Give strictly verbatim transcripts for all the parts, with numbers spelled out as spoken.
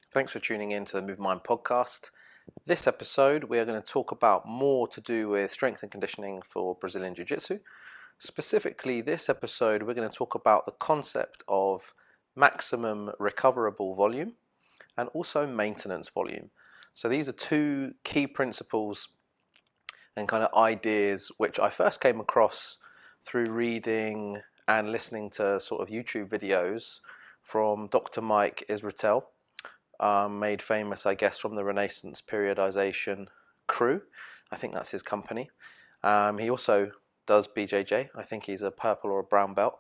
Thanks for tuning in to the Move Mind podcast. This episode, we are going to talk about more to do with strength and conditioning for Brazilian Jiu-Jitsu. Specifically, this episode, we're going to talk about the concept of maximum recoverable volume and also maintenance volume. So these are two key principles and kind of ideas which I first came across through reading and listening to sort of YouTube videos from Doctor Mike Israetel. Um, made famous, I guess, from the Renaissance Periodization crew. I think that's his company. Um, he also does B J J. I think he's a purple or a brown belt.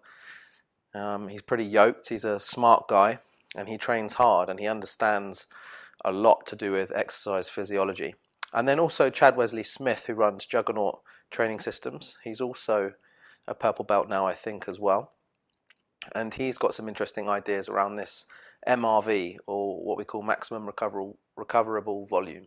Um, he's pretty yoked. He's a smart guy, and he trains hard, and he understands a lot to do with exercise physiology. And then also Chad Wesley Smith, who runs Juggernaut Training Systems. He's also a purple belt now, I think, as well. And he's got some interesting ideas around this M R V, or what we call maximum recoverable, recoverable volume.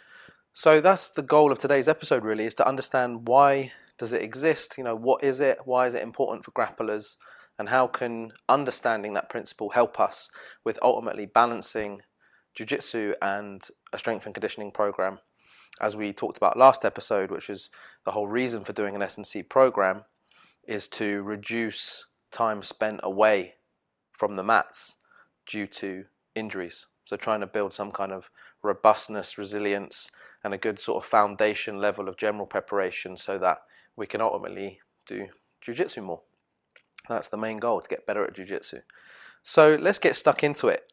So that's the goal of today's episode, really, is to understand why does it exist, you know, what is it, why is it important for grapplers, and how can understanding that principle help us with ultimately balancing jiu-jitsu and a strength and conditioning program. As we talked about last episode, which is the whole reason for doing an S and C program, is to reduce time spent away from the mats due to injuries. So trying to build some kind of robustness, resilience, and a good sort of foundation level of general preparation so that we can ultimately do jiu-jitsu more. That's the main goal, to get better at jiu-jitsu. So let's get stuck into it.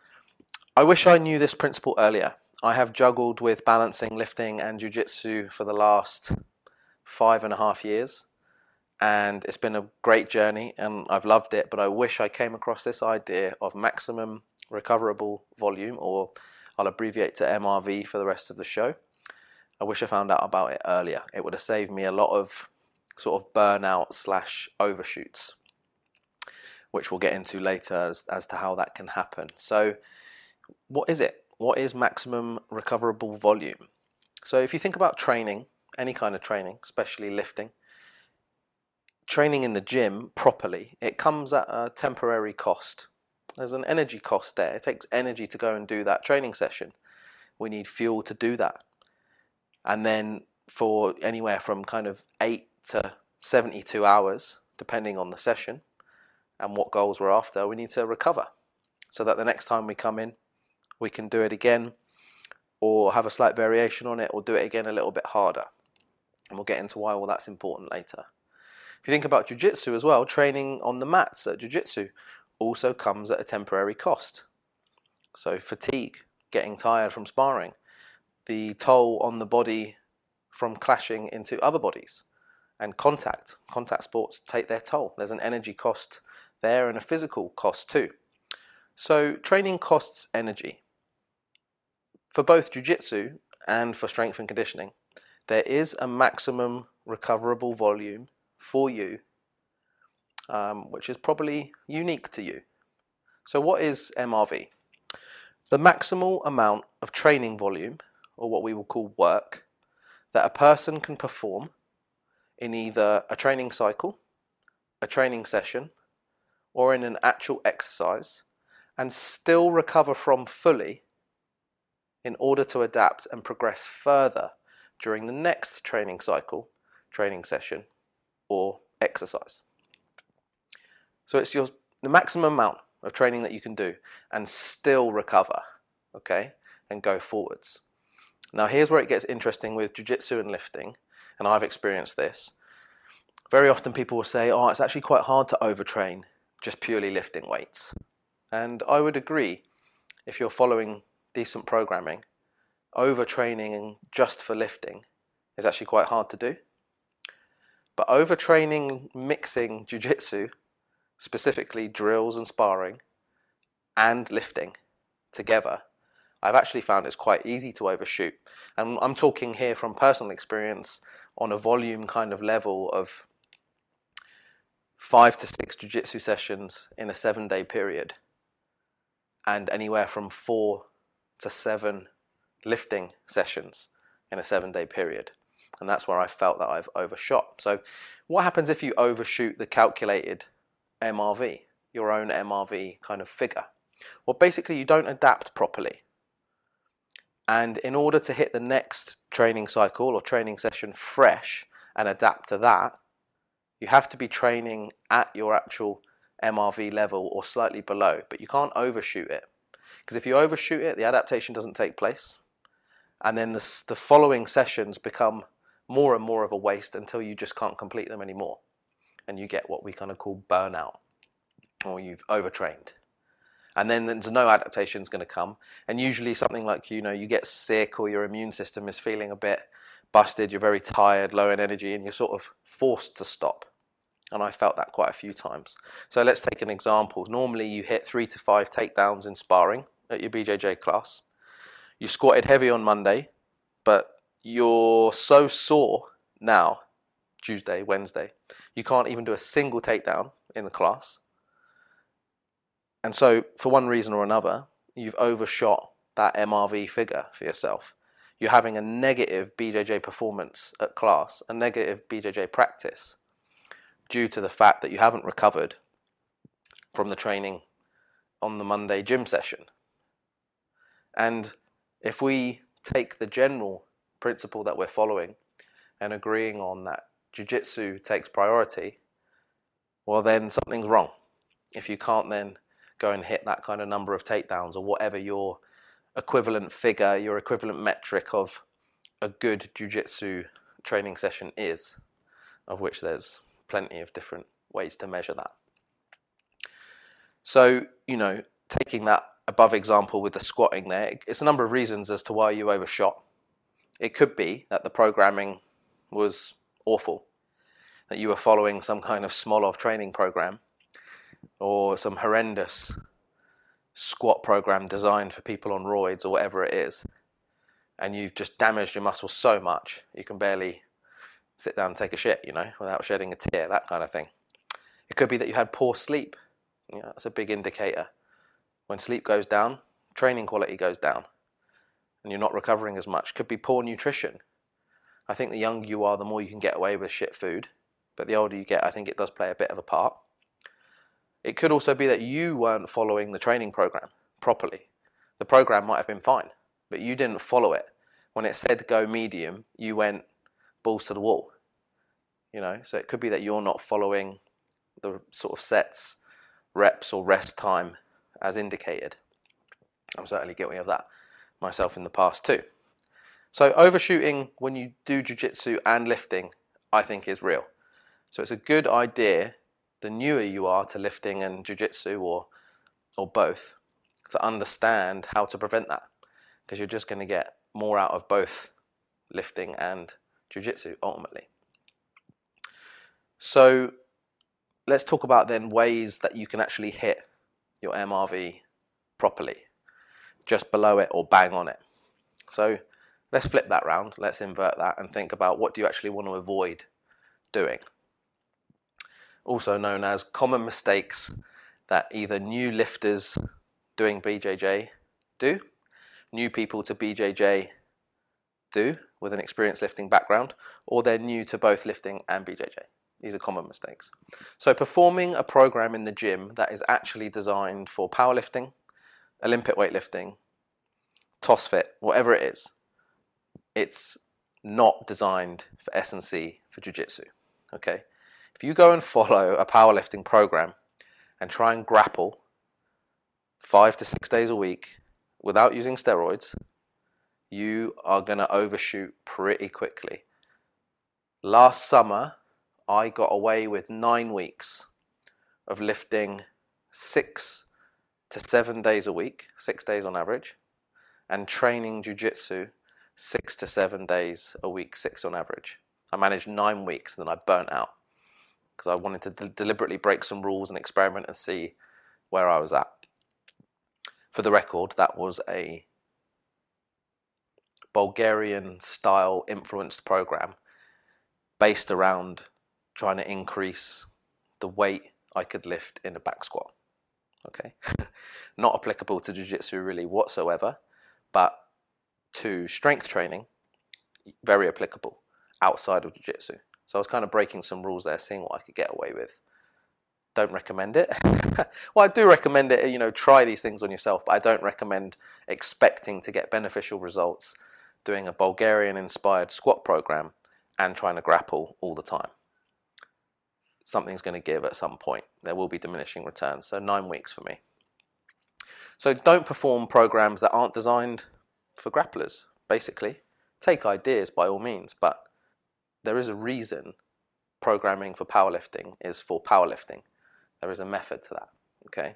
I wish I knew this principle earlier. I have juggled with balancing lifting and jiu-jitsu for the last five and a half years. And it's been a great journey and I've loved it, but I wish I came across this idea of maximum recoverable volume, or I'll abbreviate to M R V for the rest of the show. I wish I found out about it earlier. It would have saved me a lot of sort of burnout slash overshoots, which we'll get into later as, as to how that can happen. So what is it? What is maximum recoverable volume? So if you think about training, any kind of training, especially lifting, training in the gym properly, it comes at a temporary cost. There's an energy cost there. It takes energy to go and do that training session. We need fuel to do that. And then for anywhere from kind of eight to seventy-two hours, depending on the session and what goals we're after, we need to recover so that the next time we come in, we can do it again or have a slight variation on it or do it again a little bit harder. And we'll get into why all that's important later. If you think about jiu-jitsu as well, training on the mats at jiu-jitsu also comes at a temporary cost. So fatigue, getting tired from sparring, the toll on the body from clashing into other bodies, and contact. Contact sports take their toll. There's an energy cost there and a physical cost too. So training costs energy. For both jiu-jitsu and for strength and conditioning, there is a maximum recoverable volume for you, um, which is probably unique to you. So what is M R V? The maximal amount of training volume, or what we will call work, that a person can perform in either a training cycle, a training session, or in an actual exercise, and still recover from fully in order to adapt and progress further during the next training cycle, training session, or exercise. So it's your the maximum amount of training that you can do and still recover, okay, and go forwards. Now here's where it gets interesting with jiu-jitsu and lifting, and I've experienced this. Very often people will say, oh, it's actually quite hard to overtrain just purely lifting weights. And I would agree, if you're following decent programming, overtraining just for lifting is actually quite hard to do. But overtraining, mixing jiu-jitsu, specifically drills and sparring, and lifting together, I've actually found it's quite easy to overshoot. And I'm talking here from personal experience on a volume kind of level of five to six jiu-jitsu sessions in a seven-day period, and anywhere from four to seven lifting sessions in a seven-day period. And that's where I felt that I've overshot. So what happens if you overshoot the calculated M R V, your own M R V kind of figure? Well, basically you don't adapt properly. And in order to hit the next training cycle or training session fresh and adapt to that, you have to be training at your actual M R V level or slightly below, but you can't overshoot it. Because if you overshoot it, the adaptation doesn't take place. And then the, the following sessions become more and more of a waste until you just can't complete them anymore. And you get what we kind of call burnout, or you've overtrained. And then there's no adaptation is going to come. And usually something like, you know, you get sick or your immune system is feeling a bit busted, you're very tired, low in energy, and you're sort of forced to stop. And I felt that quite a few times. So let's take an example. Normally you hit three to five takedowns in sparring at your B J J class. You squatted heavy on Monday, but you're so sore now, Tuesday, Wednesday, you can't even do a single takedown in the class. And so for one reason or another, you've overshot that M R V figure for yourself. You're having a negative B J J performance at class, a negative B J J practice, due to the fact that you haven't recovered from the training on the Monday gym session. And if we take the general principle that we're following and agreeing on that jiu-jitsu takes priority, well then something's wrong. If you can't then go and hit that kind of number of takedowns or whatever your equivalent figure, your equivalent metric of a good jiu-jitsu training session is, of which there's plenty of different ways to measure that. So, you know, taking that above example with the squatting there, it's a number of reasons as to why you overshot. It could be that the programming was awful, that you were following some kind of Smolov training program or some horrendous squat program designed for people on roids or whatever it is, and you've just damaged your muscles so much you can barely sit down and take a shit, you know, without shedding a tear, that kind of thing. It could be that you had poor sleep. You know, that's a big indicator. When sleep goes down, training quality goes down, and you're not recovering as much. Could be poor nutrition. I think the younger you are, the more you can get away with shit food, but the older you get, I think it does play a bit of a part. It could also be that you weren't following the training program properly. The program might have been fine, but you didn't follow it. When it said go medium, you went balls to the wall. You know, so it could be that you're not following the sort of sets, reps or rest time as indicated. I'm certainly guilty of that myself in the past too. So overshooting when you do jiu-jitsu and lifting, I think is real. So it's a good idea, the newer you are to lifting and jiu-jitsu or or both, to understand how to prevent that, because you're just going to get more out of both lifting and jiu-jitsu ultimately. So let's talk about then ways that you can actually hit your M R V properly, just below it or bang on it. So let's flip that round, let's invert that and think about what do you actually want to avoid doing. Also known as common mistakes that either new lifters doing B J J do, new people to B J J do with an experienced lifting background, or they're new to both lifting and B J J. These are common mistakes. So performing a program in the gym that is actually designed for powerlifting, Olympic weightlifting, TOS fit, whatever it is, it's not designed for S and C for jiu-jitsu. Okay? If you go and follow a powerlifting program and try and grapple five to six days a week without using steroids, you are going to overshoot pretty quickly. Last summer, I got away with nine weeks of lifting six to seven days a week, six days on average, and training jiu-jitsu six to seven days a week, six on average. I managed nine weeks and then I burnt out because I wanted to de- deliberately break some rules and experiment and see where I was at. For the record, that was a Bulgarian style influenced program based around trying to increase the weight I could lift in a back squat. Okay, not applicable to jiu-jitsu really whatsoever, but to strength training, very applicable outside of jiu-jitsu. So I was kind of breaking some rules there, seeing what I could get away with don't recommend it. Well, I do recommend it, you know, try these things on yourself, but I don't recommend expecting to get beneficial results doing a Bulgarian-inspired squat program and trying to grapple all the time. Something's going to give at some point. There will be diminishing returns, so nine weeks for me. So don't perform programs that aren't designed for grapplers, basically. Take ideas by all means, but there is a reason programming for powerlifting is for powerlifting. There is a method to that, okay?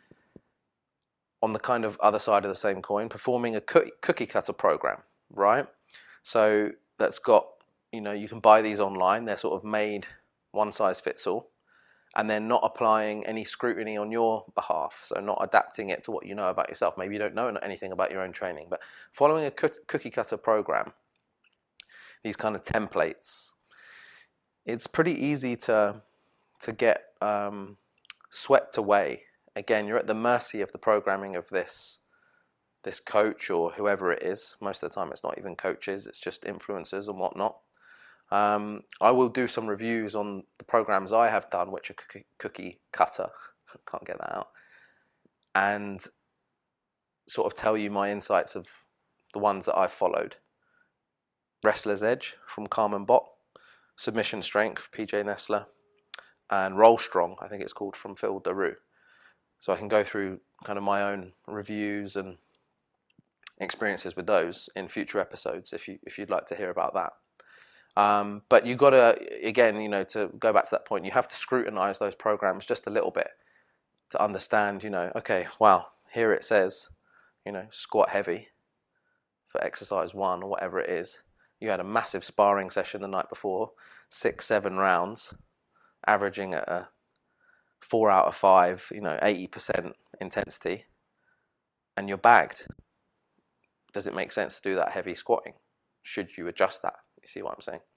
On the kind of other side of the same coin, performing a cookie cutter program, right? So that's got, you know, you can buy these online. They're sort of made one size fits all, and they're not applying any scrutiny on your behalf. So not adapting it to what you know about yourself. Maybe you don't know anything about your own training, but following a cookie cutter program, these kind of templates, it's pretty easy to, to get um, swept away. Again, you're at the mercy of the programming of this this coach or whoever it is. Most of the time it's not even coaches, it's just influencers and whatnot. Um, I will do some reviews on the programs I have done, which are cookie, cookie cutter, can't get that out, and sort of tell you my insights of the ones that I've followed. Wrestler's Edge from Carmen Bott, Submission Strength, P J Nestler, and Roll Strong, I think it's called, from Phil Daru. So I can go through kind of my own reviews and experiences with those in future episodes if you if you'd like to hear about that. Um, but you got to, again, you know, to go back to that point, you have to scrutinize those programs just a little bit to understand, you know, okay, wow, here it says, you know, squat heavy for exercise one or whatever it is. You had a massive sparring session the night before, six, seven rounds, averaging at a four out of five, you know, eighty percent intensity, and you're bagged. Does it make sense to do that heavy squatting? Should you adjust that? You see what I'm saying?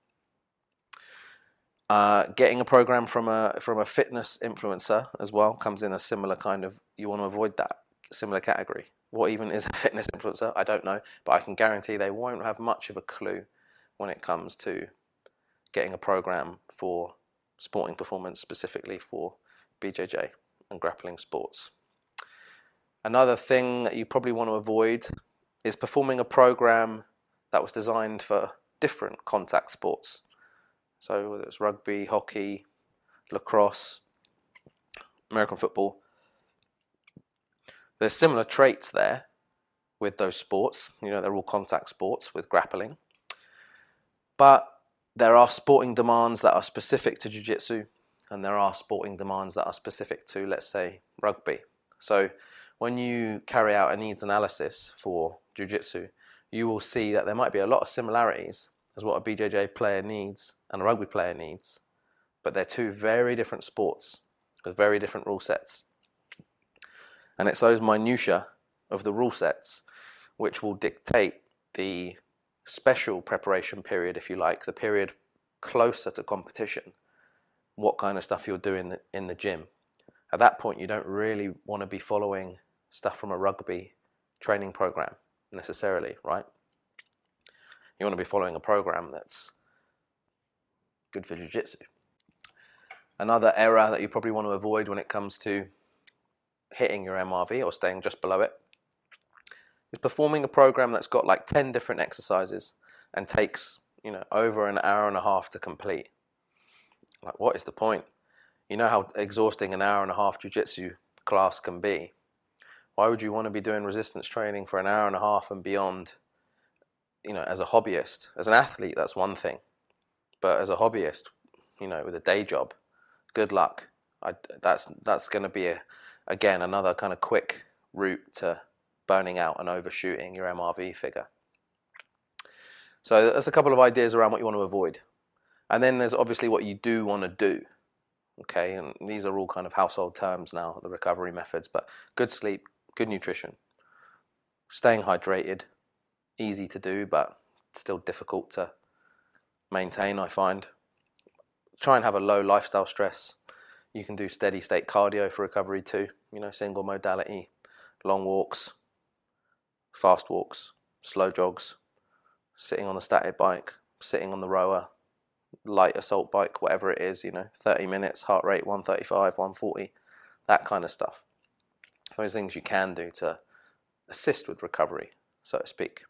Uh, getting a program from a from a fitness influencer as well comes in a similar kind of, you want to avoid that similar category. What even is a fitness influencer? I don't know, but I can guarantee they won't have much of a clue when it comes to getting a program for sporting performance, specifically for B J J and grappling sports. Another thing that you probably want to avoid is performing a program that was designed for different contact sports. So whether it's rugby, hockey, lacrosse, American football, there's similar traits there with those sports. You know, they're all contact sports with grappling. But there are sporting demands that are specific to jiu-jitsu, and there are sporting demands that are specific to, let's say, rugby. So when you carry out a needs analysis for jiu-jitsu, you will see that there might be a lot of similarities as what a B J J player needs and a rugby player needs, but they're two very different sports with very different rule sets. And it's those minutiae of the rule sets which will dictate the special preparation period, if you like, the period closer to competition, what kind of stuff you're doing in the gym. At that point, you don't really want to be following stuff from a rugby training program necessarily, right? You want to be following a program that's good for jiu-jitsu. Another error that you probably want to avoid when it comes to hitting your M R V or staying just below it is performing a program that's got like ten different exercises and takes, you know, over an hour and a half to complete. Like, what is the point? You know how exhausting an hour and a half jiu-jitsu class can be. Why would you want to be doing resistance training for an hour and a half and beyond, you know, as a hobbyist? As an athlete, that's one thing. But as a hobbyist, you know, with a day job, good luck. I, that's that's going to be, a, again, another kind of quick route to burning out and overshooting your M R V figure. So there's a couple of ideas around what you want to avoid. And then there's obviously what you do want to do. Okay, and these are all kind of household terms now, the recovery methods, but good sleep, good nutrition, staying hydrated, easy to do, but still difficult to maintain, I find. Try and have a low lifestyle stress. You can do steady state cardio for recovery too, you know, single modality, long walks, fast walks, slow jogs, sitting on the static bike, sitting on the rower, light assault bike, whatever it is, you know, thirty minutes, heart rate one thirty-five, one forty, that kind of stuff. Those things you can do to assist with recovery, so to speak.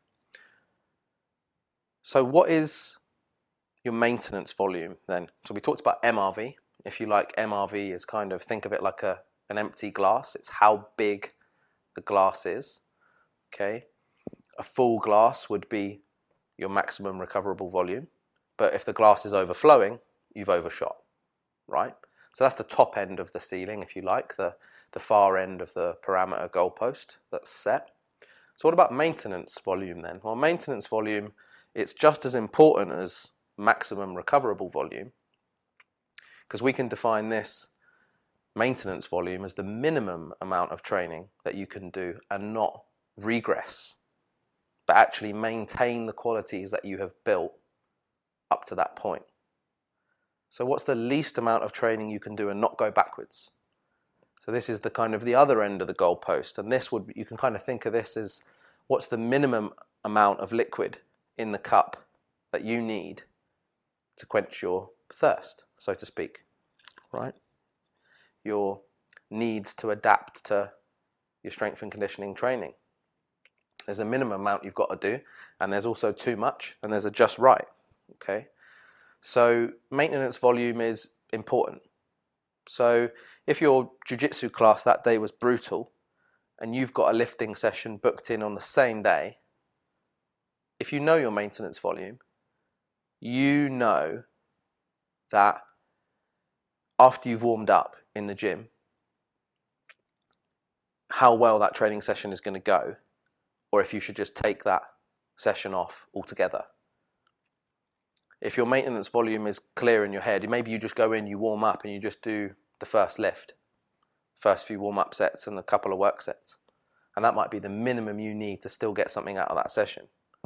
So what is your maintenance volume then? So we talked about M R V. If you like, M R V is kind of, think of it like a an empty glass. It's how big the glass is. Okay, a full glass would be your maximum recoverable volume, but if the glass is overflowing, you've overshot, right? So that's the top end of the ceiling, if you like, the the far end of the parameter goalpost that's set. So what about maintenance volume then? Well, maintenance volume, it's just as important as maximum recoverable volume, because we can define this maintenance volume as the minimum amount of training that you can do and not regress, but actually maintain the qualities that you have built up to that point. So what's the least amount of training you can do and not go backwards? So this is the kind of the other end of the goalpost, and this would, you can kind of think of this as what's the minimum amount of liquid in the cup that you need to quench your thirst, so to speak, right? Your needs to adapt to your strength and conditioning training. There's a minimum amount you've got to do, and there's also too much, and there's a just right, okay? So maintenance volume is important. So if your jiu-jitsu class that day was brutal, and you've got a lifting session booked in on the same day, if you know your maintenance volume, you know that after you've warmed up in the gym, how well that training session is going to go, or if you should just take that session off altogether. If your maintenance volume is clear in your head, maybe you just go in, you warm up, and you just do the first lift, first few warm-up sets and a couple of work sets. And that might be the minimum you need to still get something out of that session.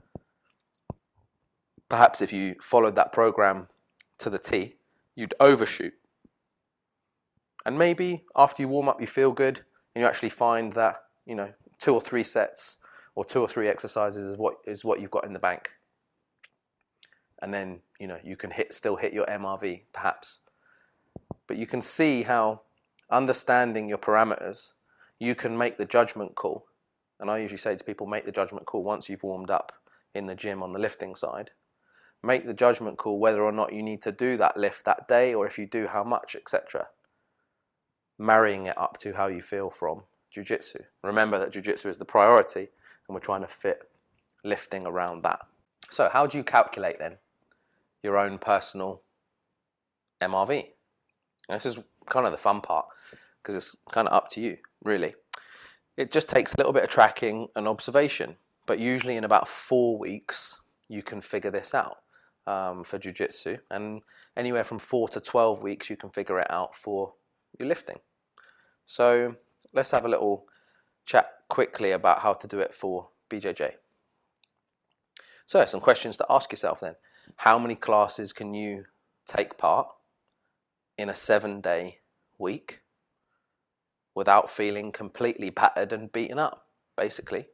Perhaps if you followed that program to the T, you'd overshoot. And maybe after you warm up, you feel good, and you actually find that, you know, two or three sets or two or three exercises is what is what you've got in the bank. And then, you know, you can hit still hit your M R V, perhaps. But you can see how understanding your parameters, you can make the judgment call. And I usually say to people, make the judgment call once you've warmed up in the gym on the lifting side. Make the judgment call whether or not you need to do that lift that day, or if you do, how much, et cetera. Marrying it up to how you feel from jiu-jitsu. Remember that jiu-jitsu is the priority, and we're trying to fit lifting around that. So how do you calculate then your own personal M R V? And this is kind of the fun part, because it's kind of up to you, really. It just takes a little bit of tracking and observation, but usually in about four weeks, you can figure this out um, for jiu-jitsu, and anywhere from four to twelve weeks, you can figure it out for your lifting. So let's have a little chat quickly about how to do it for B J J. So some questions to ask yourself then. How many classes can you take part in a seven-day week without feeling completely battered and beaten up, basically?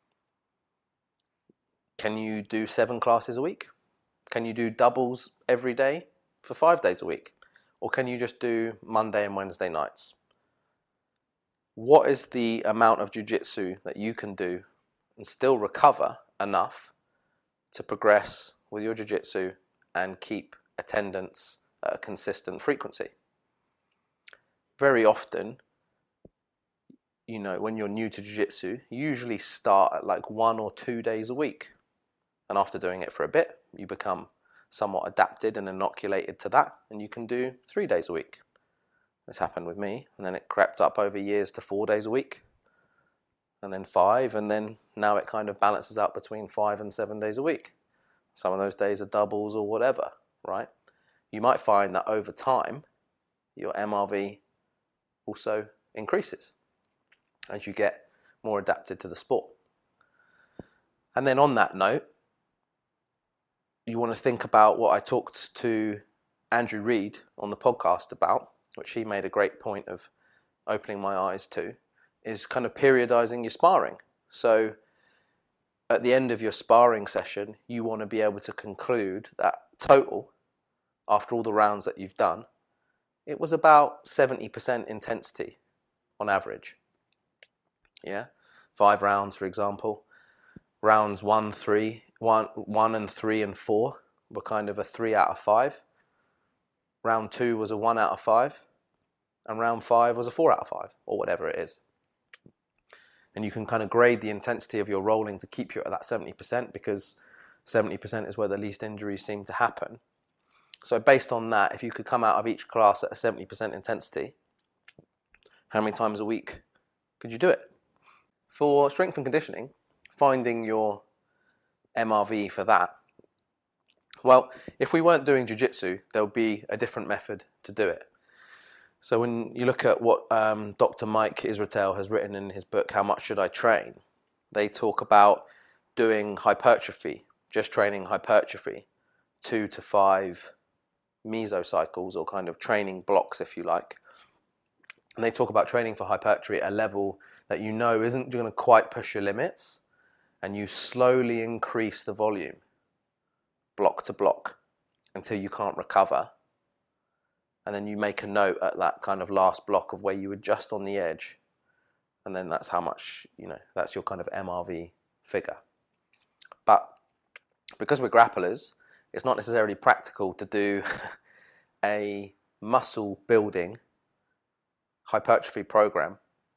Can you do seven classes a week? Can you do doubles every day for five days a week? Or can you just do Monday and Wednesday nights? What is the amount of jiu-jitsu that you can do and still recover enough to progress with your jiu-jitsu and keep attendance at a consistent frequency? Very often, you know, when you're new to jiu-jitsu, you usually start at like one or two days a week. And after doing it for a bit, you become somewhat adapted and inoculated to that, and you can do three days a week. This happened with me, and then it crept up over years to four days a week, and then five, and then now it kind of balances out between five and seven days a week. Some of those days are doubles or whatever, right? You might find that over time, your M R V also increases as you get more adapted to the sport. And then on that note, you want to think about what I talked to Andrew Reid on the podcast about, which he made a great point of opening my eyes to, is kind of periodizing your sparring. So at the end of your sparring session, you want to be able to conclude that total after all the rounds that you've done, it was about seventy percent intensity on average. Yeah, five rounds, for example. Rounds one, three, one, one and three and four were kind of a three out of five. Round two was a one out of five, and round five was a four out of five, or whatever it is. And you can kind of grade the intensity of your rolling to keep you at that seventy percent, because seventy percent is where the least injuries seem to happen. So based on that, if you could come out of each class at a seventy percent intensity, how many times a week could you do it? For strength and conditioning, finding your M R V for that, well, if we weren't doing jiu-jitsu, there would be a different method to do it. So when you look at what um, Doctor Mike Israetel has written in his book, How Much Should I Train? They talk about doing hypertrophy, just training hypertrophy, two to five mesocycles, or kind of training blocks, if you like. And they talk about training for hypertrophy at a level that you know isn't going to quite push your limits, and you slowly increase the volume, block to block, until you can't recover. And then you make a note at that kind of last block of where you adjust on the edge. And then that's how much, you know, that's your kind of M R V figure. But because we're grapplers, it's not necessarily practical to do a muscle building hypertrophy program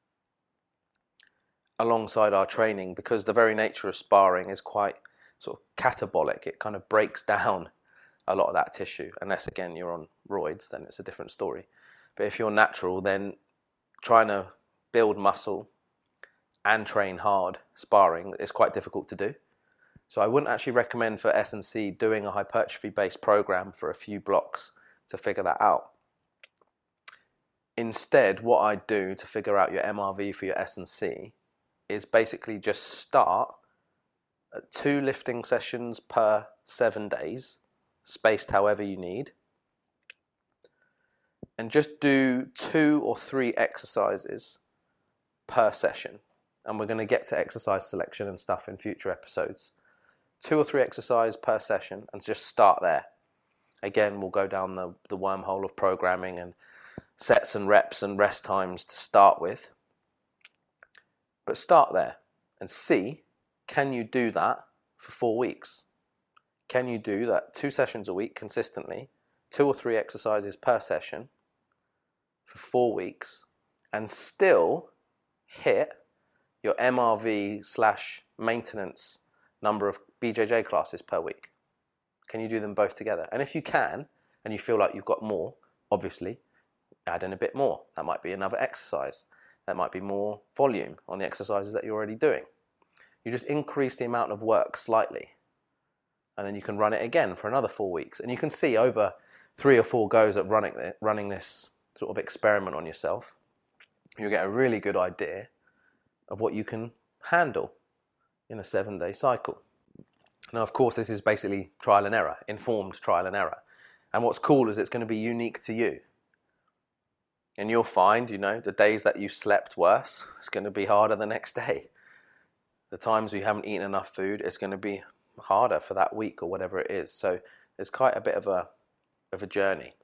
alongside our training, because the very nature of sparring is quite sort of catabolic. It kind of breaks down a lot of that tissue, unless again you're on roids, then it's a different story. But if you're natural, then trying to build muscle and train hard sparring is quite difficult to do. So I wouldn't actually recommend for S and C doing a hypertrophy based program for a few blocks to figure that out. Instead, what I do to figure out your M R V for your S and C is basically just start at two lifting sessions per seven days, spaced however you need, and just do two or three exercises per session. And we're going to get to exercise selection and stuff in future episodes. Two or three exercises per session, and just start there. Again, we'll go down the, the wormhole of programming and sets and reps and rest times to start with. But start there and see, can you do that for four weeks? Can you do that two sessions a week consistently, two or three exercises per session for four weeks, and still hit your M R V slash maintenance number of B J J classes per week? Can you do them both together? And if you can, and you feel like you've got more, obviously, add in a bit more. That might be another exercise. That might be more volume on the exercises that you're already doing. You just increase the amount of work slightly, and then you can run it again for another four weeks. And you can see over three or four goes of running it, running this sort of experiment on yourself, you'll get a really good idea of what you can handle in a seven-day cycle. Now, of course, this is basically trial and error, informed trial and error. And what's cool is it's going to be unique to you. And you'll find, you know, the days that you slept worse, it's going to be harder the next day. The times you haven't eaten enough food, it's going to be harder for that week or whatever it is. So there's quite a bit of a of a journey.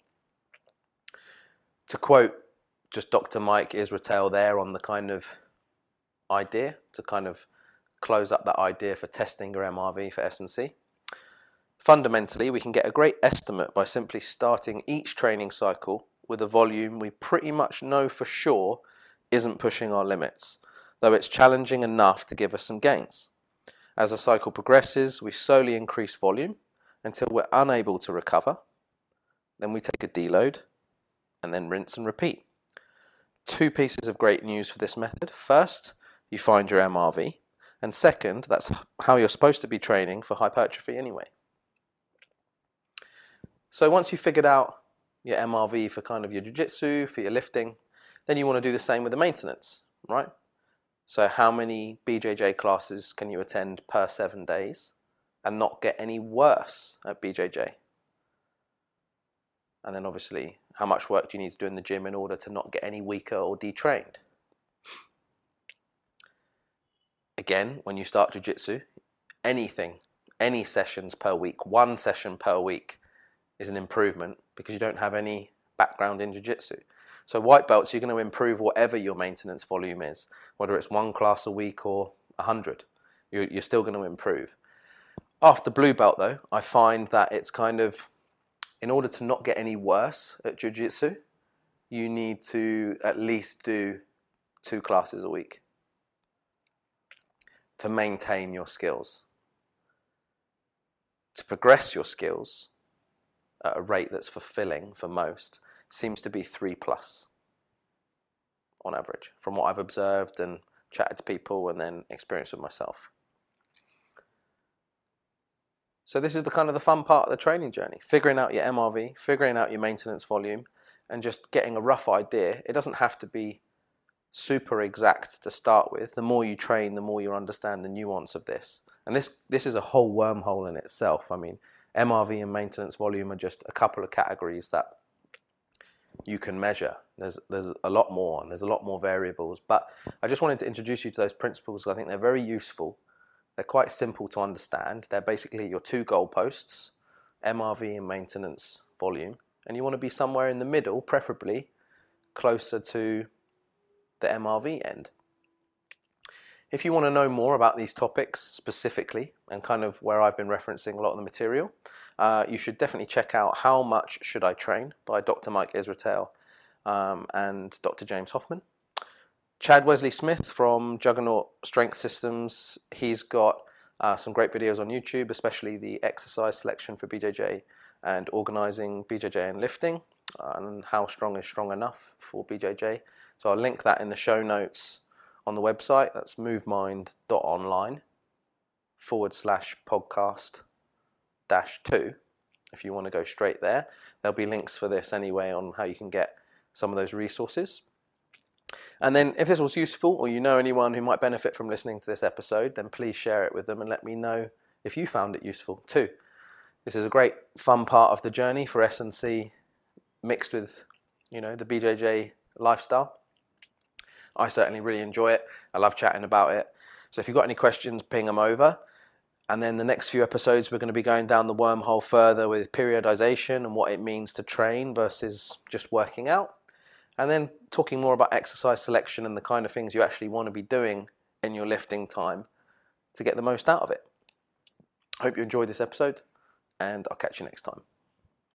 To quote just Doctor Mike Israetel there on the kind of idea, to kind of close up that idea for testing your M R V for S and C. Fundamentally, we can get a great estimate by simply starting each training cycle with a volume we pretty much know for sure isn't pushing our limits, though it's challenging enough to give us some gains. As the cycle progresses, we slowly increase volume until we're unable to recover. Then we take a deload and then rinse and repeat. Two pieces of great news for this method. First, you find your M R V. And second, that's how you're supposed to be training for hypertrophy anyway. So once you've figured out your M R V for kind of your jiu-jitsu, for your lifting, then you want to do the same with the maintenance, right? So how many B J J classes can you attend per seven days and not get any worse at B J J? And then obviously, how much work do you need to do in the gym in order to not get any weaker or detrained? Again, when you start jiu-jitsu, anything, any sessions per week, one session per week is an improvement because you don't have any background in jiu-jitsu. So white belts, you're going to improve whatever your maintenance volume is, whether it's one class a week or a hundred, you're, you're still going to improve. After blue belt though, I find that it's kind of, in order to not get any worse at jiu-jitsu, you need to at least do two classes a week to maintain your skills. To progress your skills at a rate that's fulfilling for most seems to be three plus on average, from what I've observed and chatted to people and then experienced with myself. So this is the kind of the fun part of the training journey, figuring out your M R V, figuring out your maintenance volume, and just getting a rough idea. It doesn't have to be super exact to start with. The more you train, the more you understand the nuance of this. And this this is a whole wormhole in itself. I mean, M R V and maintenance volume are just a couple of categories that you can measure. There's there's a lot more, and there's a lot more variables. But I just wanted to introduce you to those principles. I think they're very useful. They're quite simple to understand. They're basically your two goalposts, M R V and maintenance volume. And you want to be somewhere in the middle, preferably closer to the M R V end. If you want to know more about these topics specifically, and kind of where I've been referencing a lot of the material, uh, you should definitely check out How Much Should I Train by Doctor Mike Israetel um, and Doctor James Hoffman. Chad Wesley Smith from Juggernaut Strength Systems, he's got uh, some great videos on YouTube, especially the exercise selection for B J J and organising B J J and lifting, uh, and how strong is strong enough for B J J. So I'll link that in the show notes on the website. That's movemind.online forward slash podcast dash two. If you want to go straight there, there'll be links for this anyway on how you can get some of those resources. And then if this was useful, or you know anyone who might benefit from listening to this episode, then please share it with them and let me know if you found it useful too. This is a great fun part of the journey for S and C mixed with, you know, the B J J lifestyle. I certainly really enjoy it. I love chatting about it. So if you've got any questions, ping them over. And then the next few episodes, we're going to be going down the wormhole further with periodization and what it means to train versus just working out. And then talking more about exercise selection and the kind of things you actually want to be doing in your lifting time to get the most out of it. I hope you enjoyed this episode, and I'll catch you next time.